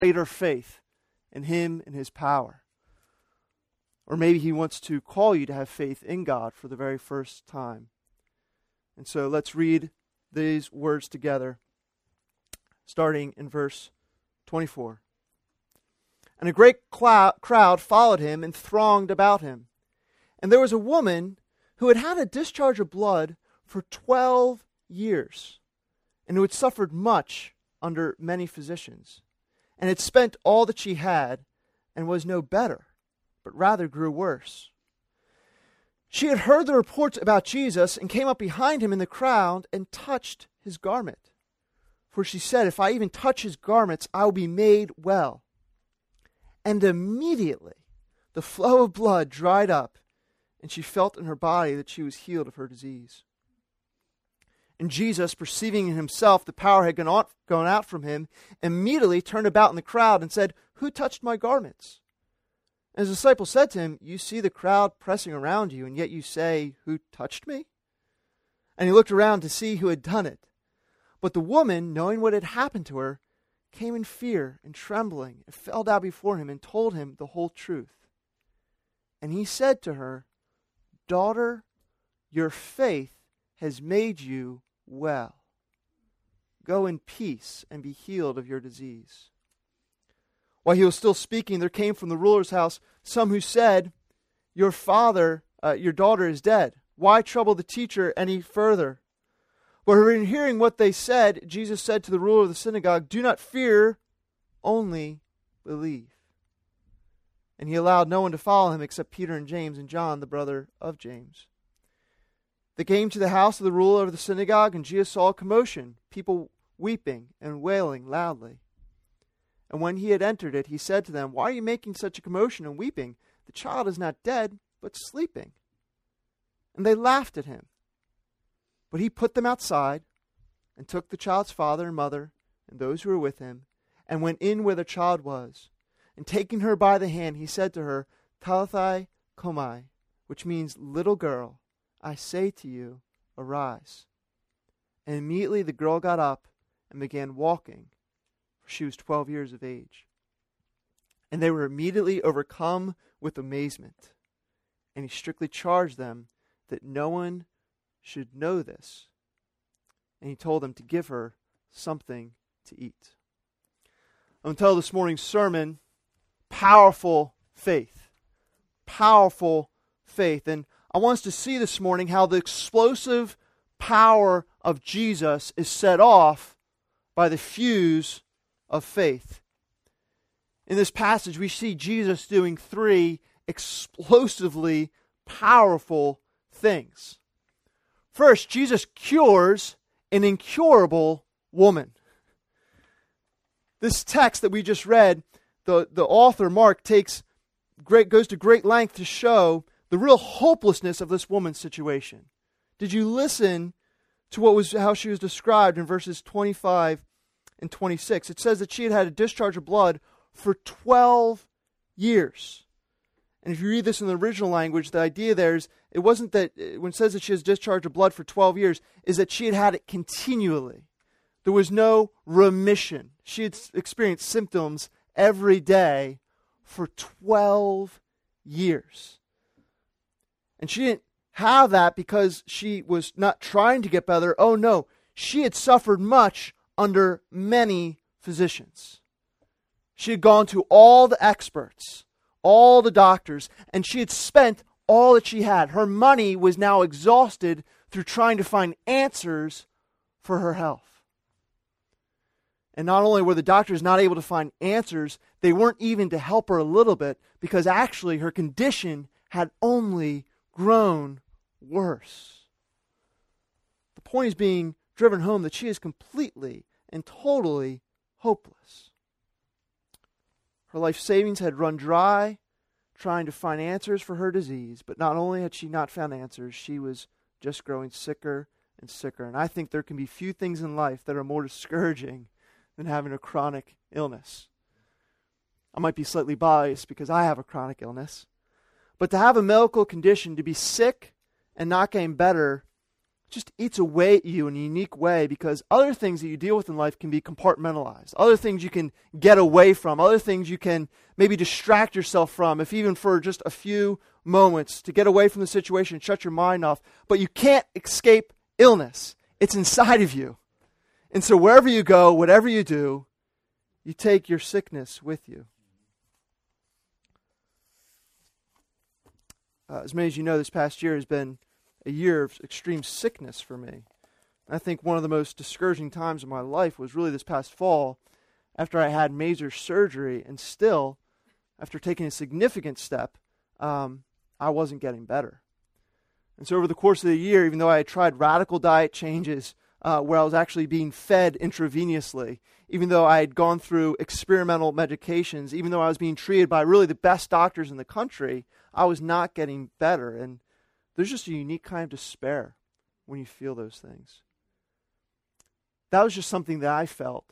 greater faith in Him and His power. Or maybe He wants to call you to have faith in God for the very first time. And so let's read these words together, starting in verse 24. And a great crowd followed Him and thronged about Him. And there was a woman who had had a discharge of blood for 12 years, and who had suffered much under many physicians, and had spent all that she had, and was no better, but rather grew worse. She had heard the reports about Jesus, and came up behind Him in the crowd, and touched His garment. For she said, if I even touch His garments, I will be made well. And immediately the flow of blood dried up, and she felt in her body that she was healed of her disease. And Jesus, perceiving in Himself the power had gone out from Him, immediately turned about in the crowd and said, who touched my garments? And His disciples said to Him, you see the crowd pressing around you, and yet you say, who touched me? And He looked around to see who had done it. But the woman, knowing what had happened to her, came in fear and trembling, and fell down before Him, and told Him the whole truth. And He said to her, daughter, your faith has made you well. Go in peace and be healed of your disease. While He was still speaking, there came from the ruler's house some who said, your daughter is dead. Why trouble the teacher any further? But in hearing what they said, Jesus said to the ruler of the synagogue, do not fear, only believe. And He allowed no one to follow Him except Peter and James and John, the brother of James. They came to the house of the ruler of the synagogue, and Jesus saw a commotion, people weeping and wailing loudly. And when He had entered it, He said to them, why are you making such a commotion and weeping? The child is not dead, but sleeping. And they laughed at Him. But He put them outside, and took the child's father and mother, and those who were with Him, and went in where the child was. And taking her by the hand, He said to her, Talitha cumi, which means, little girl, I say to you, arise. And immediately the girl got up and began walking, for she was 12 years of age. And they were immediately overcome with amazement. And He strictly charged them that no one should know this. And He told them to give her something to eat. I'm going to tell this morning's sermon, powerful faith. Powerful faith. And I want us to see this morning how the explosive power of Jesus is set off by the fuse of faith. In this passage, we see Jesus doing three explosively powerful things. First, Jesus cures an incurable woman. This text that we just read, the author, Mark, goes to great length to show the real hopelessness of this woman's situation. Did you listen to how she was described in verses 25 and 26? It says that she had had a discharge of blood for 12 years. And if you read this in the original language, the idea there is, it wasn't that, when it says that she has discharge of blood for 12 years, is that she had had it continually. There was no remission. She had experienced symptoms every day for 12 years. And she didn't have that because she was not trying to get better. Oh no, she had suffered much under many physicians. She had gone to all the experts, all the doctors, and she had spent all that she had. Her money was now exhausted through trying to find answers for her health. And not only were the doctors not able to find answers, they weren't even to help her a little bit, because actually her condition had only grown worse. The point is being driven home that she is completely and totally hopeless. Her life savings had run dry trying to find answers for her disease, but not only had she not found answers, she was just growing sicker and sicker. And I think there can be few things in life that are more discouraging than having a chronic illness. I might be slightly biased because I have a chronic illness, but to have a medical condition, to be sick and not getting better, just eats away at you in a unique way, because other things that you deal with in life can be compartmentalized. Other things you can get away from. Other things you can maybe distract yourself from, if even for just a few moments, to get away from the situation and shut your mind off. But you can't escape illness. It's inside of you. And so wherever you go, whatever you do, you take your sickness with you. As many as you know, this past year has been a year of extreme sickness for me. I think one of the most discouraging times of my life was really this past fall, after I had major surgery, and still, after taking a significant step, I wasn't getting better. And so over the course of the year, even though I had tried radical diet changes where I was actually being fed intravenously, even though I had gone through experimental medications, even though I was being treated by really the best doctors in the country, I was not getting better. And there's just a unique kind of despair when you feel those things. That was just something that I felt.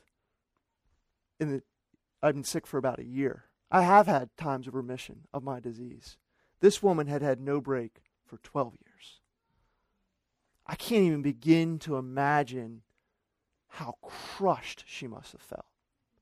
I've been sick for about a year. I have had times of remission of my disease. This woman had had no break for 12 years. I can't even begin to imagine how crushed she must have felt.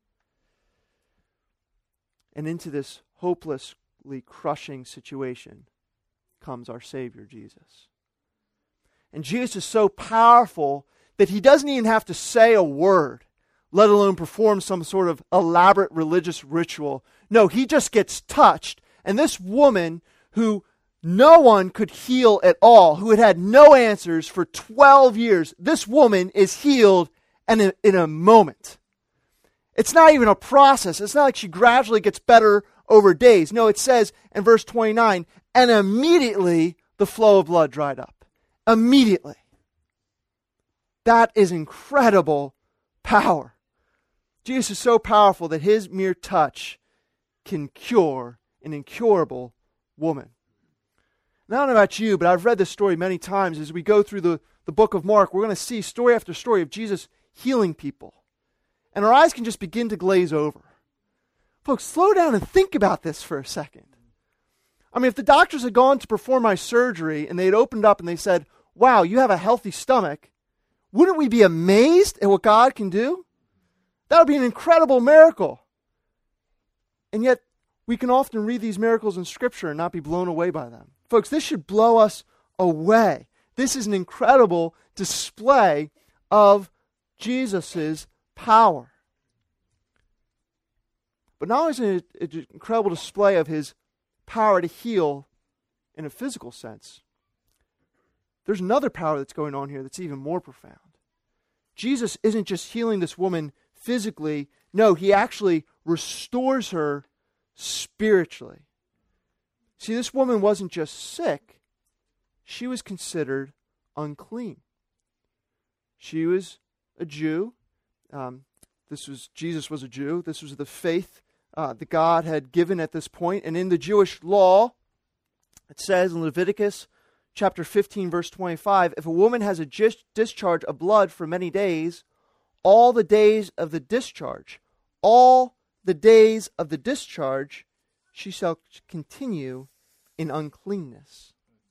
And into this hopelessly crushing situation comes our Savior, Jesus. And Jesus is so powerful that he doesn't even have to say a word, let alone perform some sort of elaborate religious ritual. No, he just gets touched. And this woman, who no one could heal at all, who had had no answers for 12 years, this woman is healed in a moment. It's not even a process. It's not like she gradually gets better over days. No, it says in verse 29, and immediately the flow of blood dried up. Immediately. That is incredible power. Jesus is so powerful that his mere touch can cure an incurable woman. Now, I don't know about you, but I've read this story many times. As we go through the book of Mark, we're going to see story after story of Jesus healing people. And our eyes can just begin to glaze over. Folks, slow down and think about this for a second. I mean, if the doctors had gone to perform my surgery and they had opened up and they said, wow, you have a healthy stomach, wouldn't we be amazed at what God can do? That would be an incredible miracle. And yet, we can often read these miracles in Scripture and not be blown away by them. Folks, this should blow us away. This is an incredible display of Jesus' power. But not only is it an incredible display of his power to heal in a physical sense, there's another power that's going on here that's even more profound. Jesus isn't just healing this woman physically. No, he actually restores her spiritually. See, this woman wasn't just sick. She was considered unclean. She was a Jew. Jesus was a Jew. This was the faith that God had given at this point. And in the Jewish law, it says in Leviticus chapter 15, verse 25, if a woman has a discharge of blood for many days, all the days of the discharge, she shall continue in uncleanness.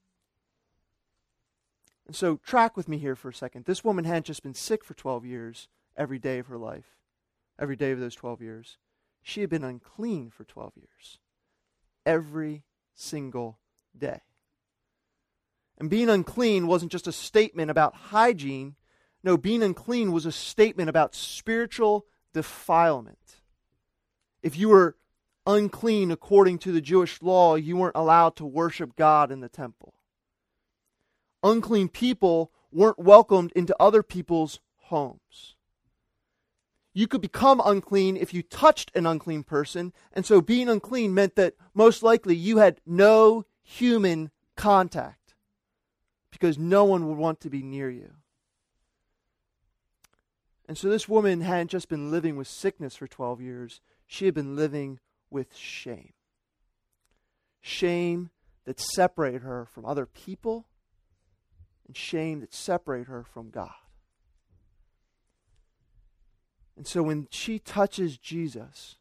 And so track with me here for a second. This woman hadn't just been sick for 12 years every day of her life, every day of those 12 years. She had been unclean for 12 years, every single day. And being unclean wasn't just a statement about hygiene. No, being unclean was a statement about spiritual defilement. If you were unclean according to the Jewish law, you weren't allowed to worship God in the temple. Unclean people weren't welcomed into other people's homes. You could become unclean if you touched an unclean person, and so being unclean meant that most likely you had no human contact, because no one would want to be near you. And so this woman hadn't just been living with sickness for 12 years. She had been living with shame. Shame that separated her from other people, and shame that separated her from God. And so when she touches Jesus,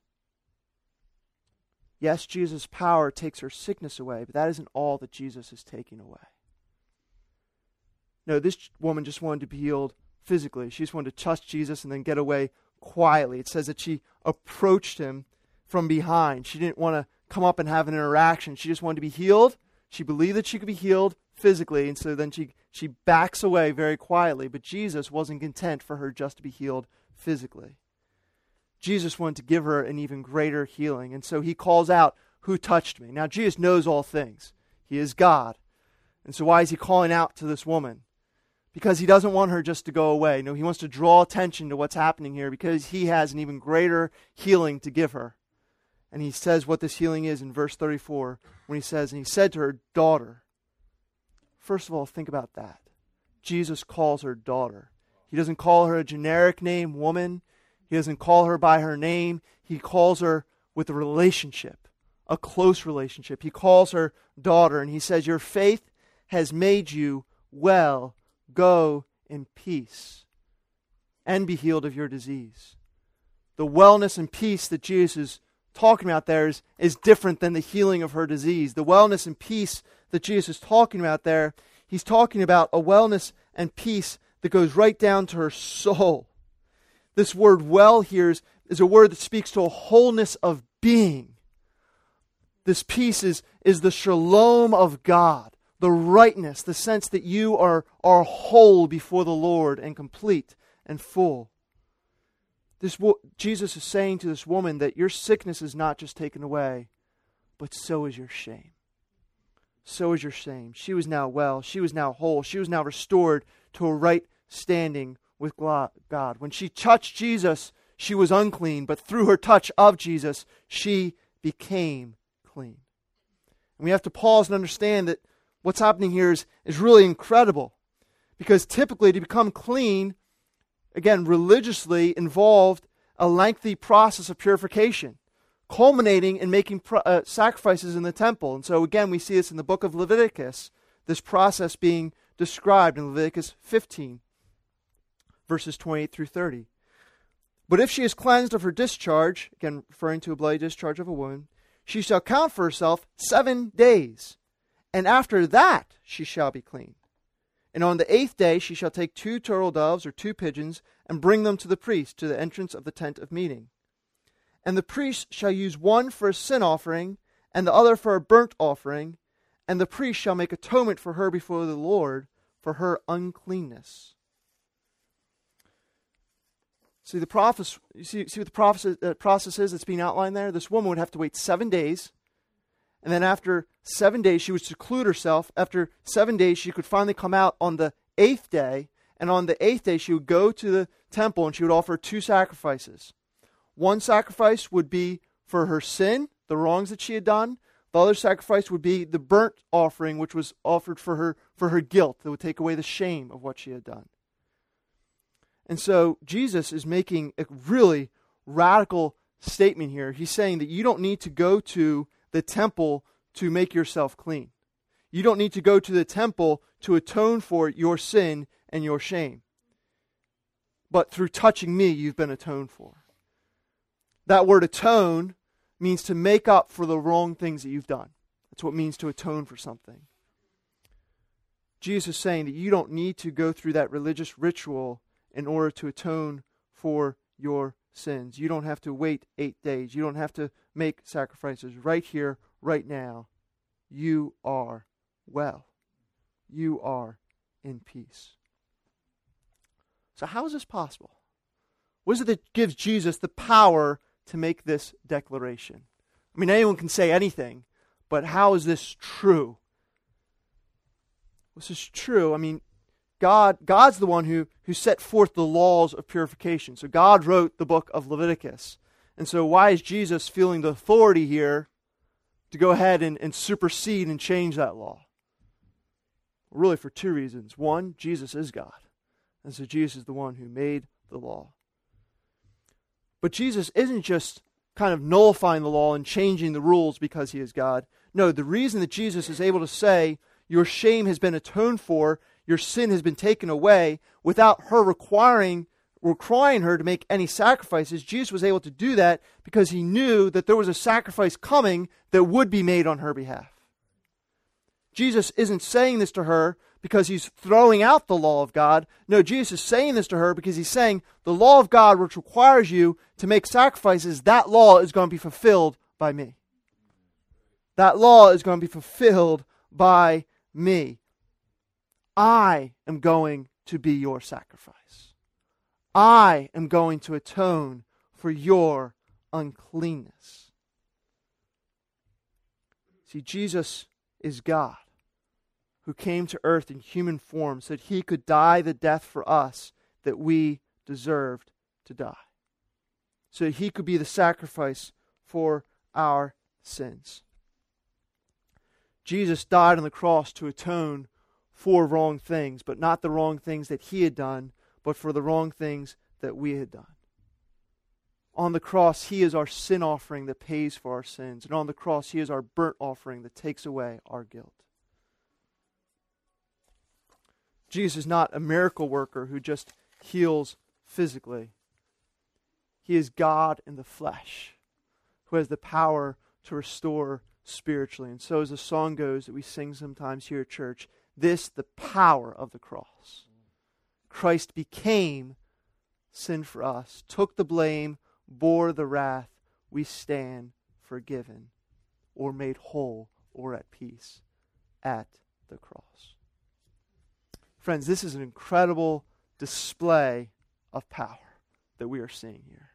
yes, Jesus' power takes her sickness away, but that isn't all that Jesus is taking away. No, this woman just wanted to be healed physically. She just wanted to touch Jesus and then get away quietly. It says that she approached him from behind. She didn't want to come up and have an interaction. She just wanted to be healed. She believed that she could be healed physically, and so then she backs away very quietly. But Jesus wasn't content for her just to be healed physically. Jesus wanted to give her an even greater healing, and so he calls out, "Who touched me?" Now, Jesus knows all things. He is God. And so why is he calling out to this woman? Because he doesn't want her just to go away. No, he wants to draw attention to what's happening here because he has an even greater healing to give her. And he says what this healing is in verse 34 when he says, and he said to her, "Daughter." First of all, think about that. Jesus calls her daughter. He doesn't call her a generic name, woman. He doesn't call her by her name. He calls her with a relationship, a close relationship. He calls her daughter, and he says, "Your faith has made you well. Go in peace and be healed of your disease." The wellness and peace that Jesus is talking about there is different than the healing of her disease. The wellness and peace that Jesus is talking about there, he's talking about a wellness and peace that goes right down to her soul. This word well here is a word that speaks to a wholeness of being. This peace is the shalom of God, the rightness, the sense that you are whole before the Lord and complete and full. Jesus is saying to this woman that your sickness is not just taken away, but so is your shame. So is your shame. She was now well. She was now whole. She was now restored to a right standing with God. When she touched Jesus, she was unclean, but through her touch of Jesus, she became clean. And we have to pause and understand that what's happening here is really incredible. Because typically to become clean, again, religiously involved a lengthy process of purification, culminating in making sacrifices in the temple. And so again, we see this in the book of Leviticus, this process being described in Leviticus 15, verses 28 through 30. "But if she is cleansed of her discharge," again referring to a bloody discharge of a woman, "she shall count for herself 7 days, and after that she shall be clean. And on the 8th day she shall take 2 turtle doves or 2 pigeons, and bring them to the priest to the entrance of the tent of meeting. And the priest shall use one for a sin offering, and the other for a burnt offering, and the priest shall make atonement for her before the Lord for her uncleanness." See what the process is that's being outlined there? This woman would have to wait 7 days, and then after 7 days she would seclude herself. After 7 days she could finally come out on the 8th day, and on the 8th day she would go to the temple and she would offer 2 sacrifices. One sacrifice would be for her sin, the wrongs that she had done. The other sacrifice would be the burnt offering, which was offered for her guilt, that would take away the shame of what she had done. And so Jesus is making a really radical statement here. He's saying that you don't need to go to the temple to make yourself clean. You don't need to go to the temple to atone for your sin and your shame. But through touching me, you've been atoned for. That word atone means to make up for the wrong things that you've done. That's what it means to atone for something. Jesus is saying that you don't need to go through that religious ritual in order to atone for your sins. You don't have to wait 8 days. You don't have to make sacrifices. Right here, right now, you are well. You are in peace. So how is this possible? What is it that gives Jesus the power to make this declaration? I mean, anyone can say anything, but how is this true? This is true. I mean, God's the one who set forth the laws of purification. So God wrote the book of Leviticus. And so why is Jesus feeling the authority here to go ahead and supersede and change that law? Really for 2 reasons. One, Jesus is God. And so Jesus is the one who made the law. But Jesus isn't just kind of nullifying the law and changing the rules because he is God. No, the reason that Jesus is able to say, your shame has been atoned for, your sin has been taken away, without her requiring her to make any sacrifices, Jesus was able to do that because he knew that there was a sacrifice coming that would be made on her behalf. Jesus isn't saying this to her because he's throwing out the law of God. No, Jesus is saying this to her because he's saying the law of God, which requires you to make sacrifices, that law is going to be fulfilled by me. That law is going to be fulfilled by me. I am going to be your sacrifice. I am going to atone for your uncleanness. See, Jesus is God, who came to earth in human form so that he could die the death for us that we deserved to die. So that he could be the sacrifice for our sins. Jesus died on the cross to atone for wrong things, but not the wrong things that he had done, but for the wrong things that we had done. On the cross, he is our sin offering that pays for our sins. And on the cross, he is our burnt offering that takes away our guilt. Jesus is not a miracle worker who just heals physically. He is God in the flesh, who has the power to restore spiritually. And so as the song goes that we sing sometimes here at church, this, the power of the cross. Christ became sin for us, took the blame, bore the wrath. We stand forgiven, or made whole, or at peace at the cross. Friends, this is an incredible display of power that we are seeing here.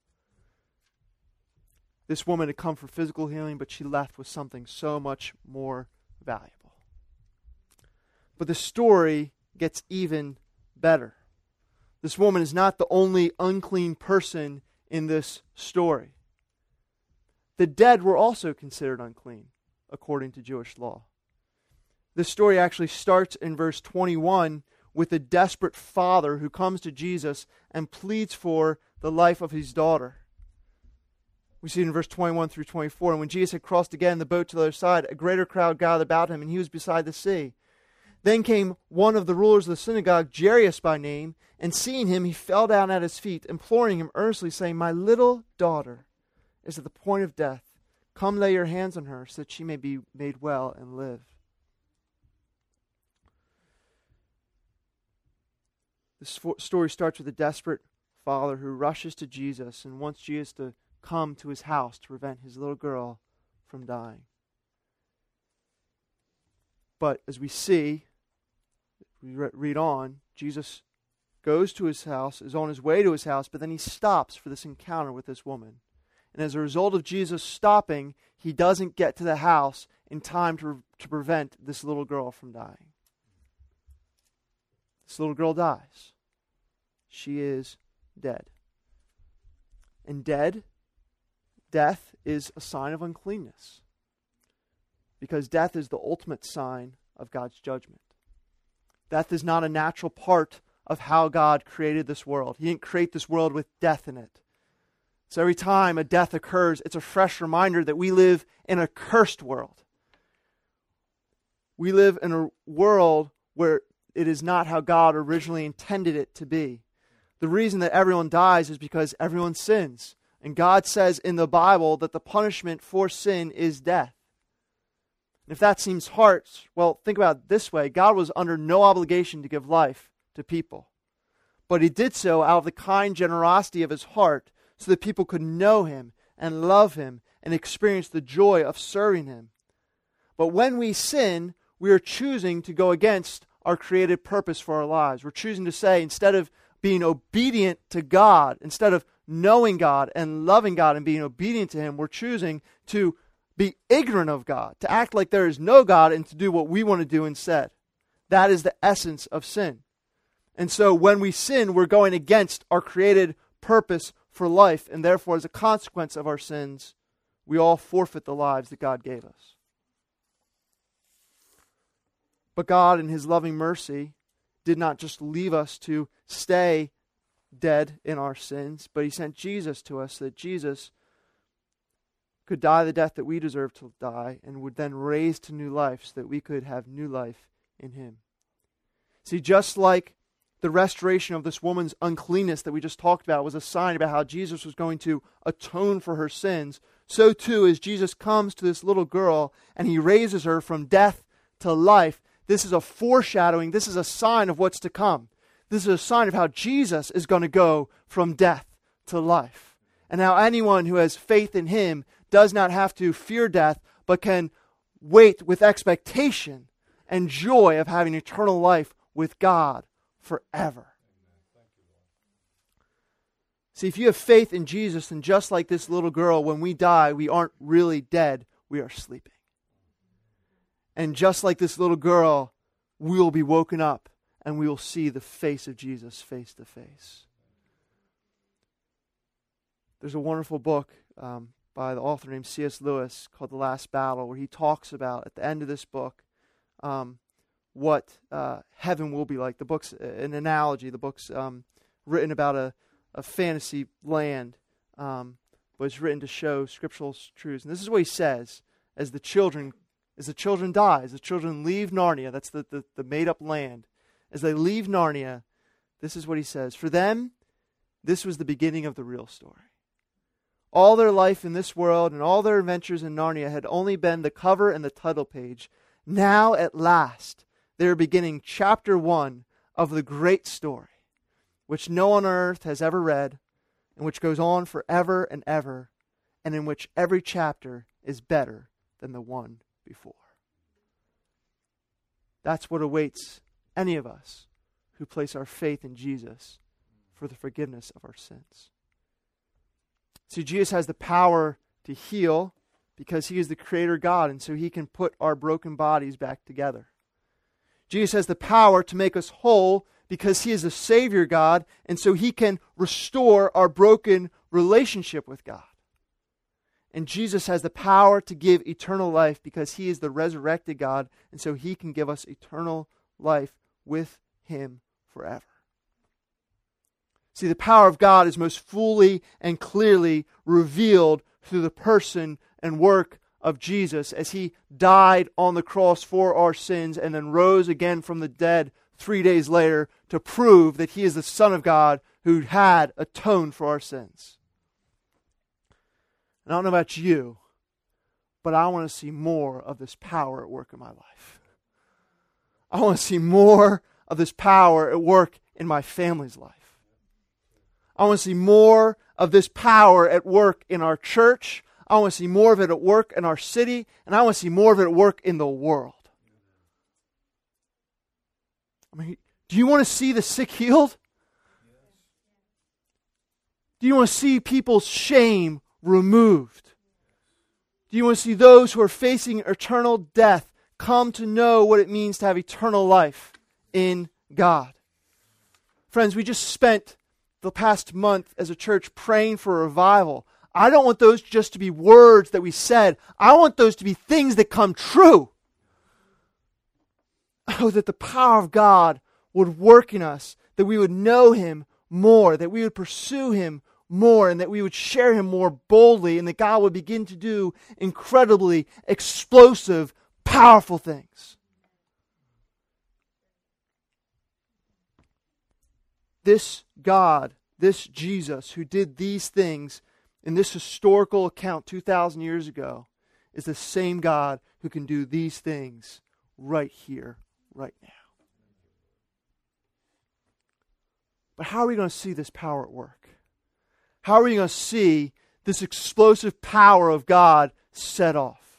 This woman had come for physical healing, but she left with something so much more valuable. But the story gets even better. This woman is not the only unclean person in this story. The dead were also considered unclean, according to Jewish law. This story actually starts in verse 21 with a desperate father who comes to Jesus and pleads for the life of his daughter. We see it in verse 21 through 24. And when Jesus had crossed again in the boat to the other side, a greater crowd gathered about him, and he was beside the sea. Then came one of the rulers of the synagogue, Jairus by name, and seeing him, he fell down at his feet, imploring him earnestly, saying, "My little daughter is at the point of death. Come lay your hands on her, so that she may be made well and live." This story starts with a desperate father who rushes to Jesus and wants Jesus to come to his house to prevent his little girl from dying. But as we see, we read on, Jesus goes to his house, is on his way to his house, but then he stops for this encounter with this woman. And as a result of Jesus stopping, he doesn't get to the house in time to prevent this little girl from dying. This little girl dies. She is dead. And death is a sign of uncleanness. Because death is the ultimate sign of God's judgment. Death is not a natural part of how God created this world. He didn't create this world with death in it. So every time a death occurs, it's a fresh reminder that we live in a cursed world. We live in a world where it is not how God originally intended it to be. The reason that everyone dies is because everyone sins. And God says in the Bible that the punishment for sin is death. And if that seems harsh, well, think about it this way. God was under no obligation to give life to people. But he did so out of the kind generosity of his heart so that people could know him and love him and experience the joy of serving him. But when we sin, we are choosing to go against our created purpose for our lives. We're choosing to say, instead of being obedient to God, instead of knowing God and loving God and being obedient to him, we're choosing to be ignorant of God, to act like there is no God and to do what we want to do instead. That is the essence of sin. And so when we sin, we're going against our created purpose for life, and therefore as a consequence of our sins, we all forfeit the lives that God gave us. But God, in his loving mercy, did not just leave us to stay dead in our sins, but he sent Jesus to us so that Jesus could die the death that we deserve to die and would then raise to new life so that we could have new life in him. See, just like the restoration of this woman's uncleanness that we just talked about was a sign about how Jesus was going to atone for her sins, so too as Jesus comes to this little girl and he raises her from death to life, This is a foreshadowing. This is a sign of what's to come. This is a sign of how Jesus is going to go from death to life. And how anyone who has faith in him does not have to fear death, but can wait with expectation and joy of having eternal life with God forever. See, if you have faith in Jesus, then just like this little girl, when we die, we aren't really dead, we are sleeping. And just like this little girl, we will be woken up and we will see the face of Jesus face to face. There's a wonderful book by the author named C.S. Lewis called The Last Battle, where he talks about, at the end of this book, what heaven will be like. The book's an analogy. The book's written about a fantasy land, but it's written to show scriptural truths. And this is what he says as the children die, as the children leave Narnia, that's the made-up land, as they leave Narnia, this is what he says. For them, this was the beginning of the real story. All their life in this world and all their adventures in Narnia had only been the cover and the title page. Now, at last, they are beginning chapter 1 of the great story, which no one on earth has ever read, and which goes on forever and ever, and in which every chapter is better than the one before. That's what awaits any of us who place our faith in Jesus for the forgiveness of our sins. See, Jesus has the power to heal because he is the creator God, and so he can put our broken bodies back together. Jesus has the power to make us whole because he is the Savior God, and so he can restore our broken relationship with God. And Jesus has the power to give eternal life because he is the resurrected God, and so he can give us eternal life with him forever. See, the power of God is most fully and clearly revealed through the person and work of Jesus as he died on the cross for our sins and then rose again from the dead 3 days later to prove that he is the Son of God who had atoned for our sins. And I don't know about you, but I want to see more of this power at work in my life. I want to see more of this power at work in my family's life. I want to see more of this power at work in our church. I want to see more of it at work in our city. And I want to see more of it at work in the world. I mean, do you want to see the sick healed? Do you want to see people's shame removed? Do you want to see those who are facing eternal death come to know what it means to have eternal life in God? Friends, we just spent the past month as a church praying for a revival. I don't want those just to be words that we said. I want those to be things that come true. Oh, that the power of God would work in us, that we would know him more, that we would pursue him more, and that we would share him more boldly, and that God would begin to do incredibly explosive, powerful things. This God, this Jesus who did these things in this historical account 2,000 years ago is the same God who can do these things right here, right now. But how are we going to see this power at work? How are we going to see this explosive power of God set off?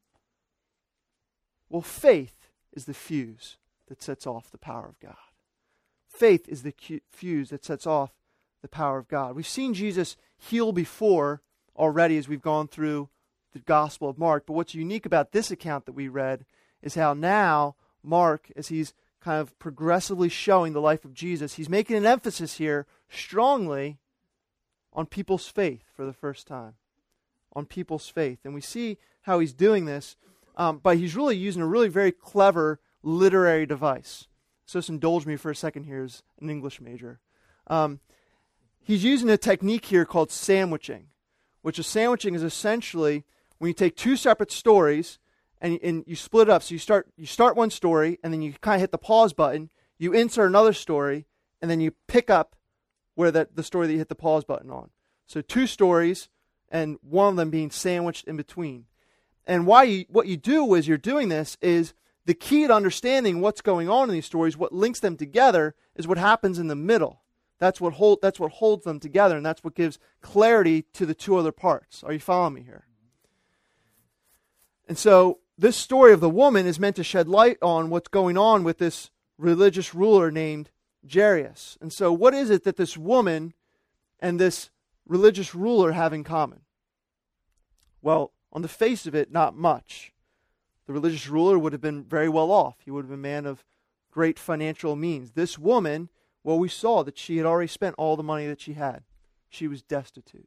Well, faith is the fuse that sets off the power of God. Faith is the fuse that sets off the power of God. We've seen Jesus heal before already as we've gone through the Gospel of Mark. But what's unique about this account that we read is how now Mark, as he's kind of progressively showing the life of Jesus, he's making an emphasis here strongly on people's faith for the first time. On people's faith. And we see how he's doing this, but he's really using a really very clever literary device. So just indulge me for a second here as an English major. He's using a technique here called sandwiching, which is sandwiching is essentially when you take two separate stories and you split it up. So you start one story and then you kind of hit the pause button, you insert another story, and then you pick up where the story that you hit the pause button on. So two stories and one of them being sandwiched in between. And what you do as you're doing this is the key to understanding what's going on in these stories, what links them together, is what happens in the middle. That's what holds them together, and that's what gives clarity to the two other parts. Are you following me here? And so this story of the woman is meant to shed light on what's going on with this religious ruler named Jairus. And so what is it that this woman and this religious ruler have in common? Well, on the face of it, not much. The religious ruler would have been very well off. He would have been a man of great financial means. This woman, well, we saw that she had already spent all the money that she had. She was destitute.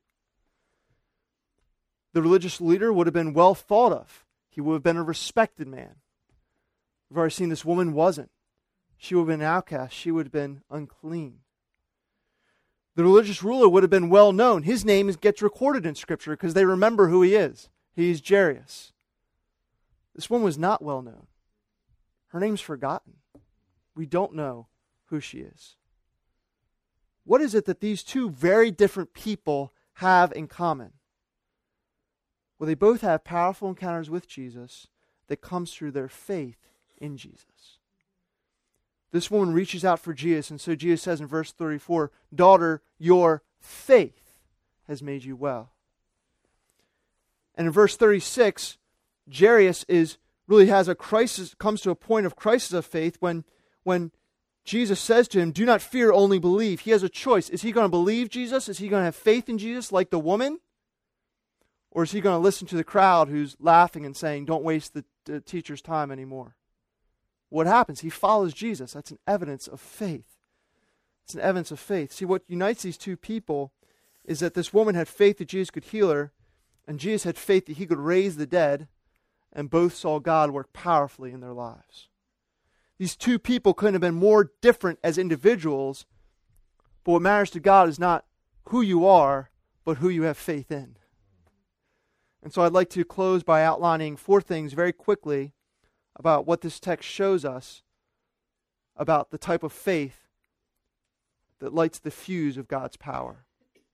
The religious leader would have been well thought of. He would have been a respected man. We've already seen this woman wasn't. She would have been an outcast. She would have been unclean. The religious ruler would have been well known. His name gets recorded in Scripture because they remember who he is. He's Jairus. This woman was not well known. Her name's forgotten. We don't know who she is. What is it that these two very different people have in common? Well, they both have powerful encounters with Jesus that comes through their faith in Jesus. This woman reaches out for Jesus, and so Jesus says in verse 34, "Daughter, your faith has made you well." And in verse 36, Jairus really has a crisis, comes to a point of crisis of faith when Jesus says to him, "Do not fear, only believe." He has a choice. Is he going to believe Jesus? Is he going to have faith in Jesus like the woman? Or is he going to listen to the crowd who's laughing and saying, "Don't waste the teacher's time anymore"? What happens? He follows Jesus. That's an evidence of faith. It's an evidence of faith. See, what unites these two people is that this woman had faith that Jesus could heal her, and Jesus had faith that he could raise the dead, and both saw God work powerfully in their lives. These two people couldn't have been more different as individuals, but what matters to God is not who you are, but who you have faith in. And so I'd like to close by outlining 4 things very quickly about what this text shows us about the type of faith that lights the fuse of God's power.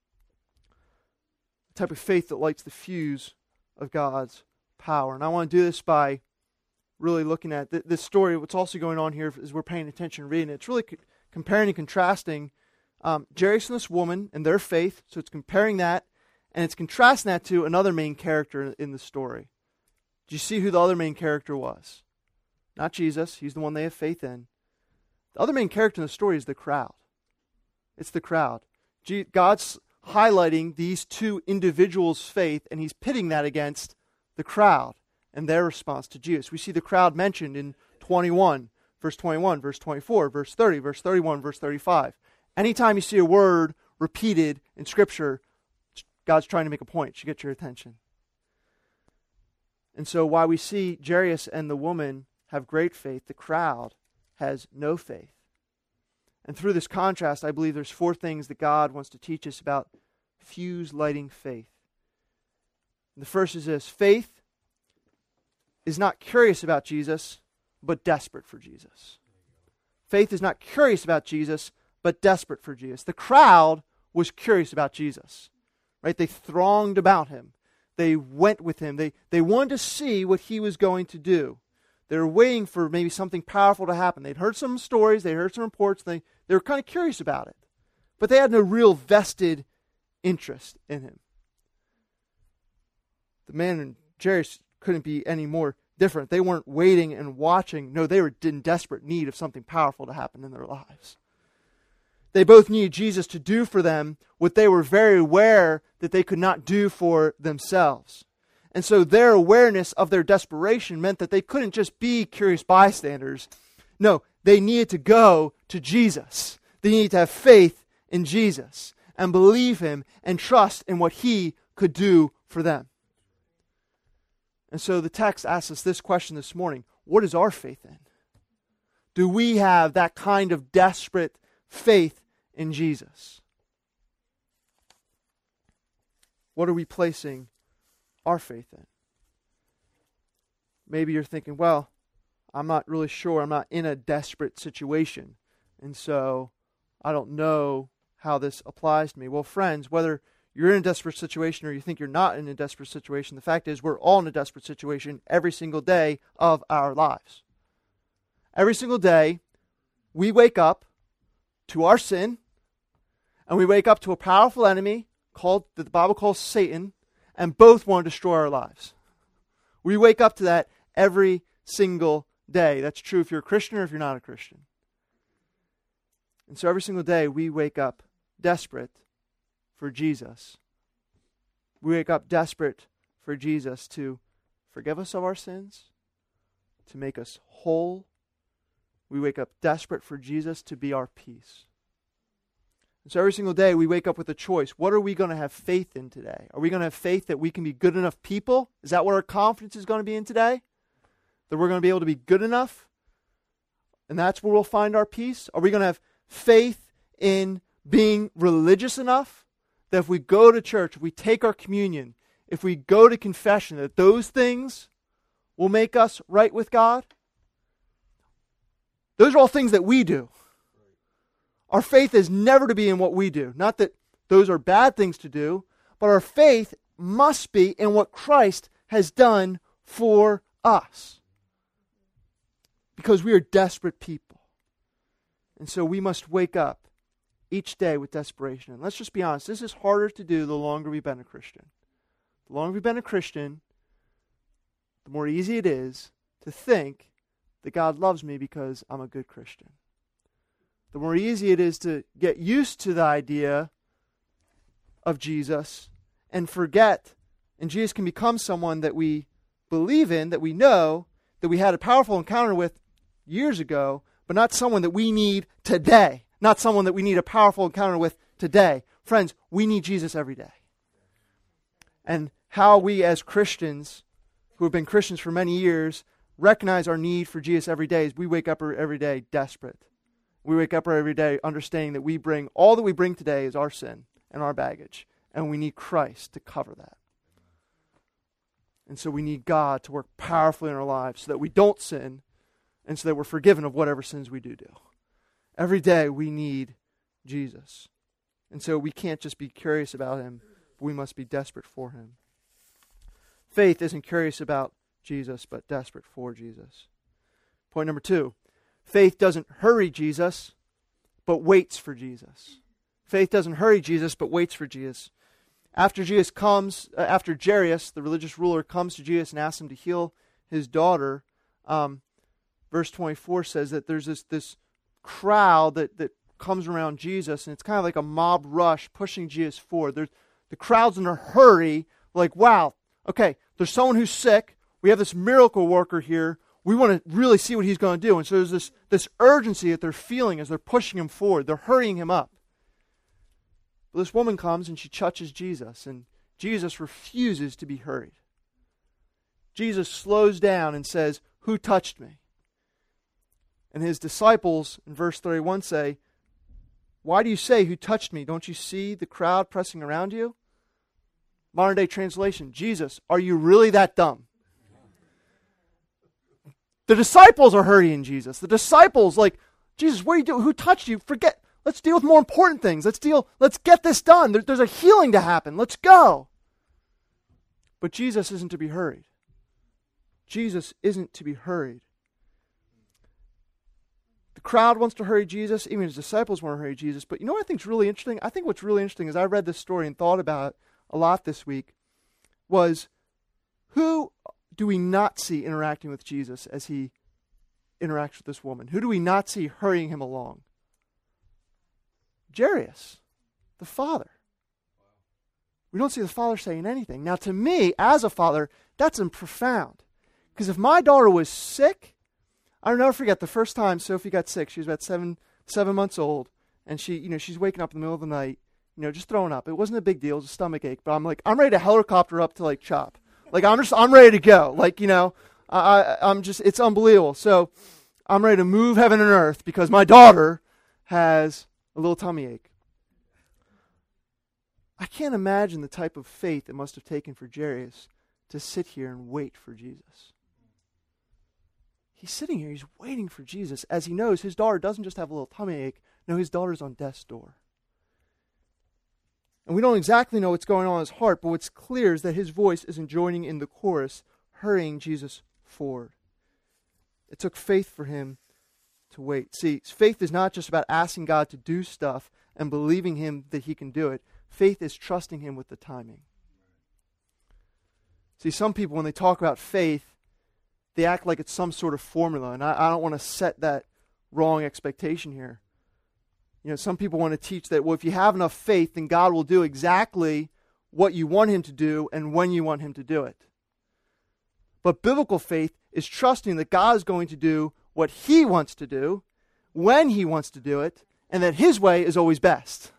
The type of faith that lights the fuse of God's power. And I want to do this by really looking at this story. What's also going on here is we're paying attention and reading it. It's really comparing and contrasting Jairus and this woman and their faith. So it's comparing that, and it's contrasting that to another main character in the story. Do you see who the other main character was? Not Jesus. He's the one they have faith in. The other main character in the story is the crowd. It's the crowd. God's highlighting these two individuals' faith, and he's pitting that against the crowd and their response to Jesus. We see the crowd mentioned in 21, verse 21, verse 24, verse 30, verse 31, verse 35. Anytime you see a word repeated in Scripture, God's trying to make a point to get your attention. And so while we see Jairus and the woman have great faith, the crowd has no faith. And through this contrast, I believe there's 4 things that God wants to teach us about fuse lighting faith. And the first is this: faith is not curious about Jesus, but desperate for Jesus. Faith is not curious about Jesus, but desperate for Jesus. The crowd was curious about Jesus, right? They thronged about him. They went with him. They wanted to see what he was going to do. They were waiting for maybe something powerful to happen. They'd heard some stories, they heard some reports, they were kind of curious about it. But they had no real vested interest in him. The man and Jairus couldn't be any more different. They weren't waiting and watching. No, they were in desperate need of something powerful to happen in their lives. They both needed Jesus to do for them what they were very aware that they could not do for themselves. And so their awareness of their desperation meant that they couldn't just be curious bystanders. No, they needed to go to Jesus. They needed to have faith in Jesus and believe him and trust in what he could do for them. And so the text asks us this question this morning: what is our faith in? Do we have that kind of desperate faith in Jesus? What are we placing our faith in? Maybe you're thinking, well, I'm not really sure. I'm not in a desperate situation, and so I don't know how this applies to me. Well, friends, whether you're in a desperate situation or you think you're not in a desperate situation, the fact is we're all in a desperate situation every single day of our lives. Every single day, we wake up to our sin, and we wake up to a powerful enemy that the Bible calls Satan, and both want to destroy our lives. We wake up to that every single day. That's true if you're a Christian or if you're not a Christian. And so every single day we wake up desperate for Jesus. We wake up desperate for Jesus to forgive us of our sins, to make us whole. We wake up desperate for Jesus to be our peace. And so every single day we wake up with a choice. What are we going to have faith in today? Are we going to have faith that we can be good enough people? Is that what our confidence is going to be in today? That we're going to be able to be good enough? And that's where we'll find our peace? Are we going to have faith in being religious enough that if we go to church, if we take our communion, if we go to confession, that those things will make us right with God? Those are all things that we do. Our faith is never to be in what we do. Not that those are bad things to do, but our faith must be in what Christ has done for us. Because we are desperate people. And so we must wake up each day with desperation. And let's just be honest, this is harder to do the longer we've been a Christian. The longer we've been a Christian, the more easy it is to think that God loves me because I'm a good Christian. The more easy it is to get used to the idea of Jesus and forget, and Jesus can become someone that we believe in, that we know, that we had a powerful encounter with years ago, but not someone that we need today. Not someone that we need a powerful encounter with today. Friends, we need Jesus every day. And how we as Christians, who have been Christians for many years, recognize our need for Jesus every day is we wake up every day desperate. We wake up every day understanding that all that we bring today is our sin and our baggage. And we need Christ to cover that. And so we need God to work powerfully in our lives so that we don't sin and so that we're forgiven of whatever sins we do. Every day we need Jesus. And so we can't just be curious about Him, but we must be desperate for Him. Faith isn't curious about Jesus, but desperate for Jesus. Point number 2. Faith doesn't hurry Jesus, but waits for Jesus. Faith doesn't hurry Jesus, but waits for Jesus. After Jairus, the religious ruler, comes to Jesus and asks him to heal his daughter, verse 24 says that there's this crowd that comes around Jesus, and it's kind of like a mob rush pushing Jesus forward. The crowd's in a hurry, like, wow, okay, there's someone who's sick. We have this miracle worker here. We want to really see what he's going to do. And so there's this urgency that they're feeling as they're pushing him forward. They're hurrying him up. But this woman comes and she touches Jesus, and Jesus refuses to be hurried. Jesus slows down and says, "Who touched me?" And his disciples in verse 31 say, "Why do you say, 'Who touched me?' Don't you see the crowd pressing around you?" Modern day translation, "Jesus, are you really that dumb?" The disciples are hurrying Jesus. The disciples "Jesus, what are you doing? Who touched you? Forget. Let's deal with more important things. Let's get this done. There's a healing to happen. Let's go." But Jesus isn't to be hurried. Jesus isn't to be hurried. The crowd wants to hurry Jesus. Even his disciples want to hurry Jesus. But you know what I think is really interesting? I think what's really interesting is I read this story and thought about it a lot this week was who do we not see interacting with Jesus as he interacts with this woman? Who do we not see hurrying him along? Jairus, the father. We don't see the father saying anything. Now, to me, as a father, that's profound. Because if my daughter was sick, I'll never forget the first time Sophie got sick. She was about seven months old, and she's waking up in the middle of the night, just throwing up. It wasn't a big deal; it was a stomach ache. But I'm ready to helicopter up to CHOP. I'm ready to go. It's unbelievable. So I'm ready to move heaven and earth because my daughter has a little tummy ache. I can't imagine the type of faith it must have taken for Jairus to sit here and wait for Jesus. He's sitting here, he's waiting for Jesus as he knows his daughter doesn't just have a little tummy ache. No, his daughter's on death's door. And we don't exactly know what's going on in his heart, but what's clear is that his voice isn't joining in the chorus, hurrying Jesus forward. It took faith for him to wait. See, faith is not just about asking God to do stuff and believing Him that He can do it. Faith is trusting Him with the timing. See, some people, when they talk about faith, they act like it's some sort of formula, and I don't want to set that wrong expectation here. You know, some people want to teach that, well, if you have enough faith, then God will do exactly what you want Him to do and when you want Him to do it. But biblical faith is trusting that God is going to do what He wants to do, when He wants to do it, and that His way is always best.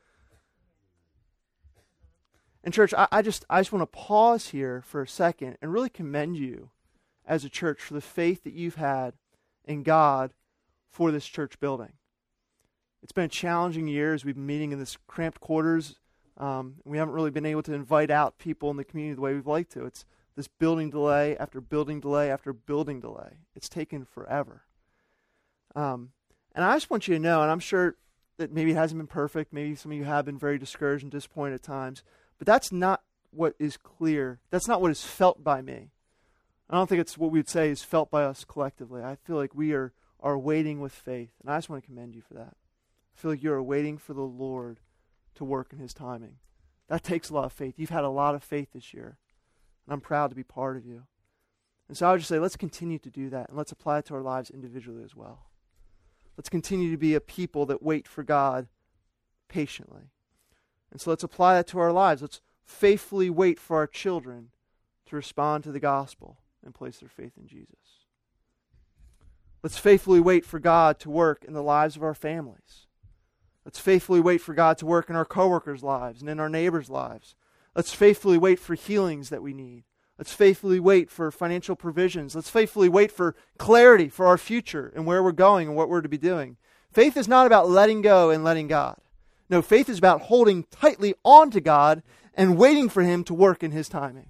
And church, I just want to pause here for a second and really commend you as a church for the faith that you've had in God for this church building. It's been a challenging year as we've been meeting in this cramped quarters. We haven't really been able to invite out people in the community the way we'd like to. It's this building delay after building delay after building delay. It's taken forever. And I just want you to know, and I'm sure that maybe it hasn't been perfect, maybe some of you have been very discouraged and disappointed at times, but that's not what is clear. That's not what is felt by me. I don't think it's what we'd say is felt by us collectively. I feel like we are waiting with faith, and I just want to commend you for that. I feel like you are waiting for the Lord to work in His timing. That takes a lot of faith. You've had a lot of faith this year, and I'm proud to be part of you. And so I would just say, let's continue to do that, and let's apply it to our lives individually as well. Let's continue to be a people that wait for God patiently. And so let's apply that to our lives. Let's faithfully wait for our children to respond to the gospel and place their faith in Jesus. Let's faithfully wait for God to work in the lives of our families. Let's faithfully wait for God to work in our coworkers' lives and in our neighbors' lives. Let's faithfully wait for healings that we need. Let's faithfully wait for financial provisions. Let's faithfully wait for clarity for our future and where we're going and what we're to be doing. Faith is not about letting go and letting God. No, faith is about holding tightly on to God and waiting for Him to work in His timing.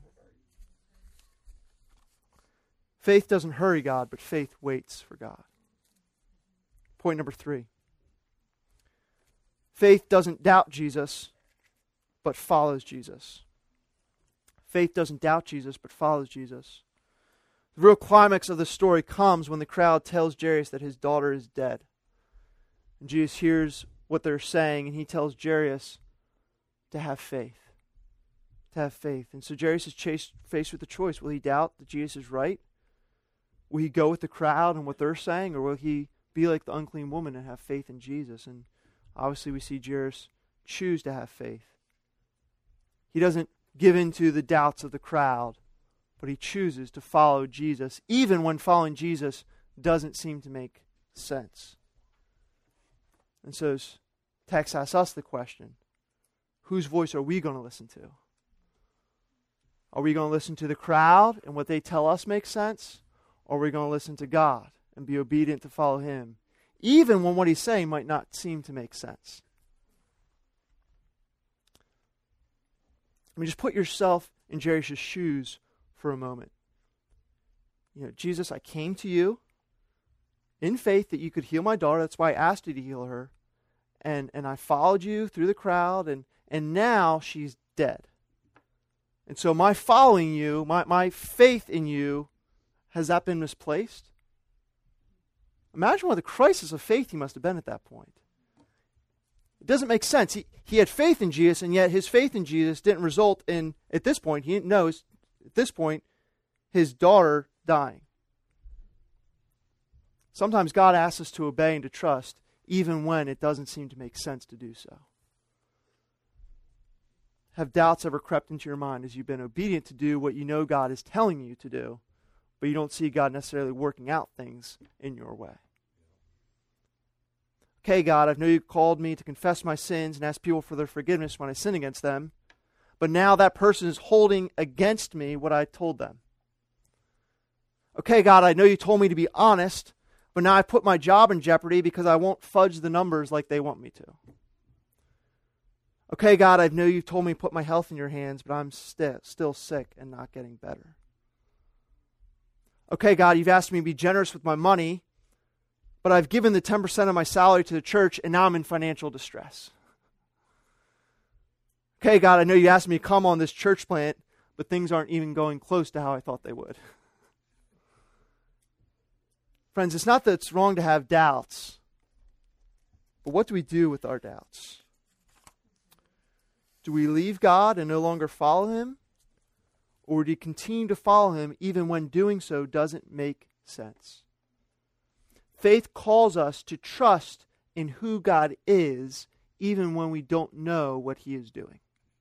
Faith doesn't hurry God, but faith waits for God. Point number 3. Faith doesn't doubt Jesus, but follows Jesus. Faith doesn't doubt Jesus, but follows Jesus. The real climax of the story comes when the crowd tells Jairus that his daughter is dead. And Jesus hears what they're saying, and He tells Jairus to have faith. To have faith. And so Jairus is faced with a choice. Will he doubt that Jesus is right? Will he go with the crowd and what they're saying? Or will he be like the unclean woman and have faith in Jesus? And obviously we see Jairus choose to have faith. He doesn't give in to the doubts of the crowd, but he chooses to follow Jesus, even when following Jesus doesn't seem to make sense. And so this text asks us the question, whose voice are we going to listen to? Are we going to listen to the crowd and what they tell us makes sense? Or are we going to listen to God and be obedient to follow Him, even when what He's saying might not seem to make sense? I mean, just put yourself in Jairus' shoes for a moment. You know, Jesus, I came to you in faith that you could heal my daughter. That's why I asked you to heal her. And I followed you through the crowd, and now she's dead. And so my following you, my faith in you, has that been misplaced? Imagine what the crisis of faith he must have been at that point. It doesn't make sense. He had faith in Jesus, and yet his faith in Jesus didn't result in, at this point, he knows, at this point, his daughter dying. Sometimes God asks us to obey and to trust, even when it doesn't seem to make sense to do so. Have doubts ever crept into your mind as you've been obedient to do what you know God is telling you to do, but you don't see God necessarily working out things in your way? Okay, God, I know you called me to confess my sins and ask people for their forgiveness when I sin against them, but now that person is holding against me what I told them. Okay, God, I know you told me to be honest, but now I put my job in jeopardy because I won't fudge the numbers like they want me to. Okay, God, I know you've told me to put my health in your hands, but I'm still sick and not getting better. Okay, God, you've asked me to be generous with my money, but I've given the 10% of my salary to the church, and now I'm in financial distress. Okay, God, I know you asked me to come on this church plant, but things aren't even going close to how I thought they would. Friends, it's not that it's wrong to have doubts, but what do we do with our doubts? Do we leave God and no longer follow Him? Or do you continue to follow Him even when doing so doesn't make sense? Faith calls us to trust in who God is even when we don't know what He is doing.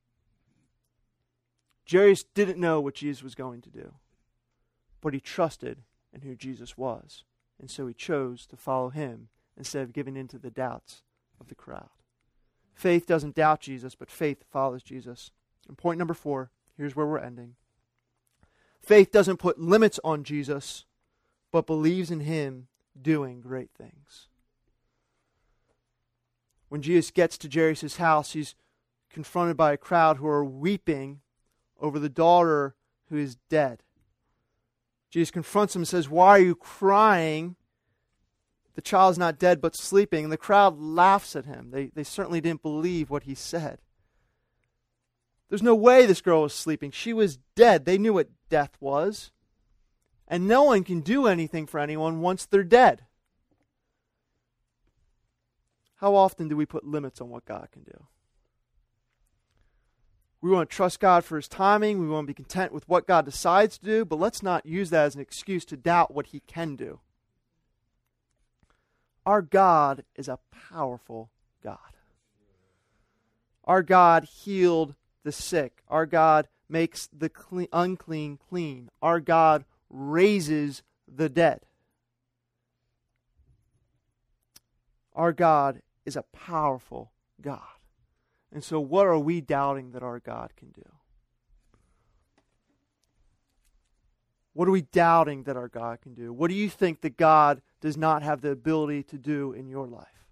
Jairus didn't know what Jesus was going to do, but he trusted in who Jesus was, and so he chose to follow Him instead of giving in to the doubts of the crowd. Faith doesn't doubt Jesus, but faith follows Jesus. And point number 4, here's where we're ending. Faith doesn't put limits on Jesus, but believes in Him doing great things. When Jesus gets to Jairus' house, he's confronted by a crowd who are weeping over the daughter who is dead. Jesus confronts him and says, "Why are you crying? The child is not dead but sleeping." And the crowd laughs at him. They certainly didn't believe what he said. There's no way this girl was sleeping. She was dead. They knew what death was. And no one can do anything for anyone once they're dead. How often do we put limits on what God can do? We want to trust God for His timing. We want to be content with what God decides to do, but let's not use that as an excuse to doubt what He can do. Our God is a powerful God. Our God healed the sick. Our God makes the unclean clean. Our God raises the dead. Our God is a powerful God. And so what are we doubting that our God can do? What are we doubting that our God can do? What do you think that God does not have the ability to do in your life?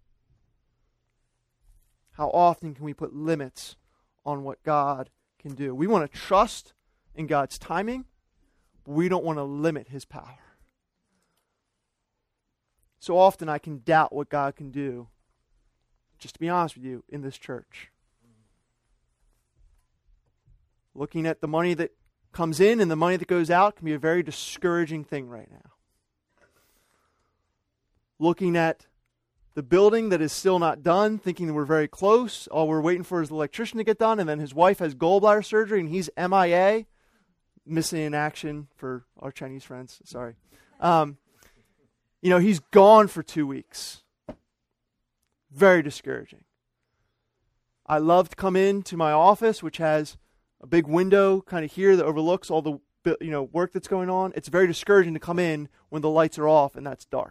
How often can we put limits on what God can do? We want to trust in God's timing, but we don't want to limit His power. So often I can doubt what God can do, just to be honest with you, in this church. Looking at the money that comes in and the money that goes out can be a very discouraging thing right now. Looking at the building that is still not done, thinking that we're very close. All we're waiting for is the electrician to get done, and then his wife has gallbladder surgery and he's MIA. Missing in action for our Chinese friends, sorry. He's gone for 2 weeks. Very discouraging. I love to come into my office, which has a big window kind of here that overlooks all the work that's going on. It's very discouraging to come in when the lights are off and that's dark.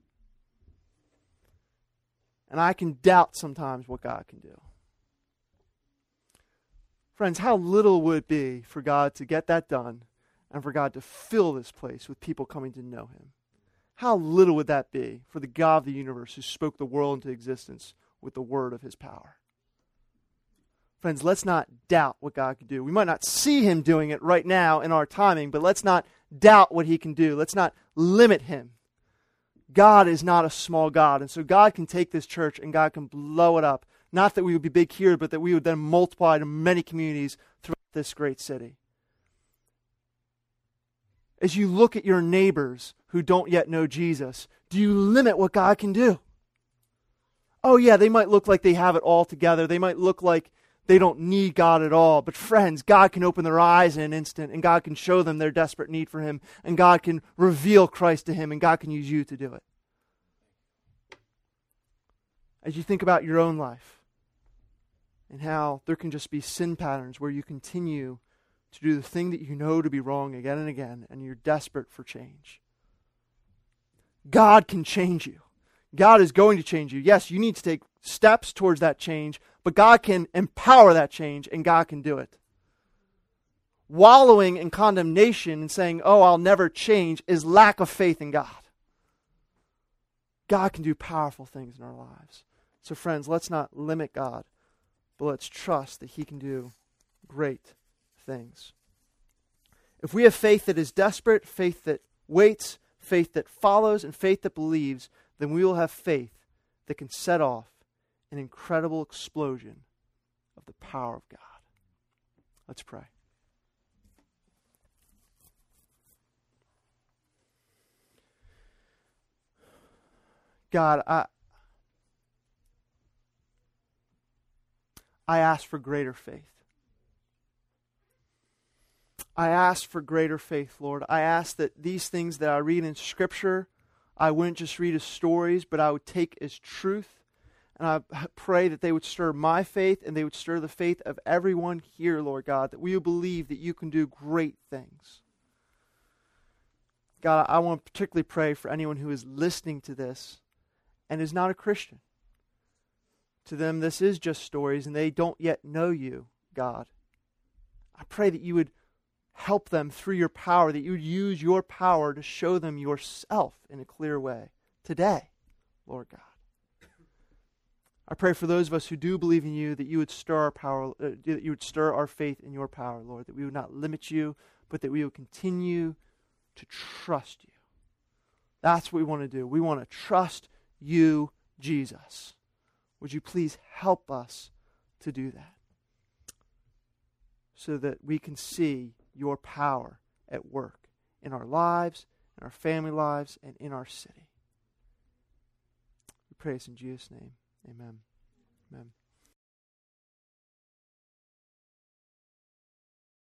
And I can doubt sometimes what God can do. Friends, how little would it be for God to get that done and for God to fill this place with people coming to know Him? How little would that be for the God of the universe who spoke the world into existence with the word of His power? Friends, let's not doubt what God can do. We might not see Him doing it right now in our timing, but let's not doubt what He can do. Let's not limit Him. God is not a small God, and so God can take this church and God can blow it up. Not that we would be big here, but that we would then multiply to many communities throughout this great city. As you look at your neighbors who don't yet know Jesus, do you limit what God can do? Oh yeah, they might look like they have it all together. They might look like they don't need God at all. But friends, God can open their eyes in an instant, and God can show them their desperate need for Him, and God can reveal Christ to Him, and God can use you to do it. As you think about your own life, and how there can just be sin patterns where you continue to do the thing that you know to be wrong again and again, and you're desperate for change. God can change you. God is going to change you. Yes, you need to take steps towards that change, but God can empower that change, and God can do it. Wallowing in condemnation and saying, "Oh, I'll never change," is lack of faith in God. God can do powerful things in our lives. So friends, let's not limit God, but let's trust that He can do great things. If we have faith that is desperate, faith that waits, faith that follows, and faith that believes, then we will have faith that can set off an incredible explosion of the power of God. Let's pray. God, I ask for greater faith. I ask for greater faith, Lord. I ask that these things that I read in Scripture, I wouldn't just read as stories, but I would take as truth. And I pray that they would stir my faith and they would stir the faith of everyone here, Lord God, that we would believe that you can do great things. God, I want to particularly pray for anyone who is listening to this and is not a Christian. To them, this is just stories and they don't yet know you, God. I pray that you would help them through your power, that you would use your power to show them yourself in a clear way today, Lord God. I pray for those of us who do believe in you that you would stir our power, that you would stir our faith in your power, Lord, that we would not limit you, but that we would continue to trust you. That's what we want to do. We want to trust you, Jesus. Would you please help us to do that so that we can see your power at work in our lives, in our family lives, and in our city. We pray this in Jesus' name. Amen. Amen.